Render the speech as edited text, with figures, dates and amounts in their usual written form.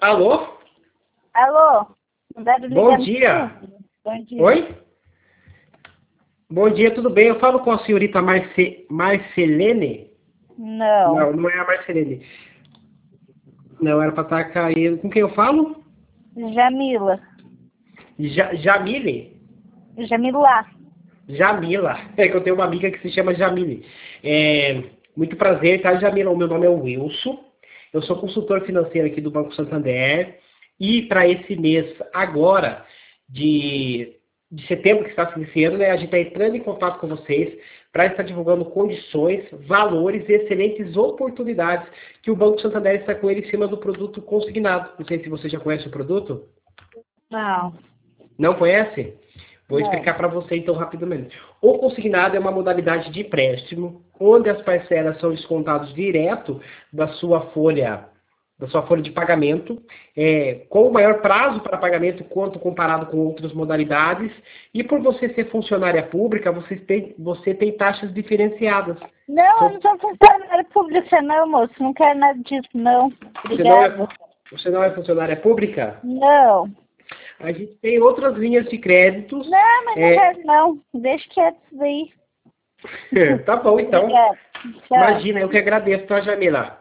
Alô? Alô? Mandaram Bom ligar no dia. seu? Bom dia. Oi? Bom dia, tudo bem? Eu falo com a senhorita Marcelene? Não. Não, não é a Marcelene. Não, era para estar caindo. Com quem eu falo? Jamila. Jamile? Jamila. Jamila. É que eu tenho uma amiga que se chama Jamile. Muito prazer, tá, Jamila? O meu nome é Wilson. Eu sou consultor financeiro aqui do Banco Santander. E para esse mês agora, de setembro que está se iniciando, né, a gente está entrando em contato com vocês para estar divulgando condições, valores e excelentes oportunidades que o Banco Santander está com ele em cima do produto consignado. Não sei se você já conhece o produto. Não. Não conhece? Vou Não. explicar para você então rapidamente. O consignado é uma modalidade de empréstimo, onde as parcelas são descontadas direto da sua folha de pagamento, com o maior prazo para pagamento quanto comparado com outras modalidades, e por você ser funcionária pública, você tem taxas diferenciadas. Não, eu não sou funcionária pública não, moço. Não quero nada disso, não. Você não é, Obrigada. você não é funcionária pública? Não. A gente tem outras linhas de créditos. Não, mas não quero não. Deixa quieto isso daí. Tá bom, então. Obrigada. Tchau. Imagina, eu que agradeço, tá, Jamila?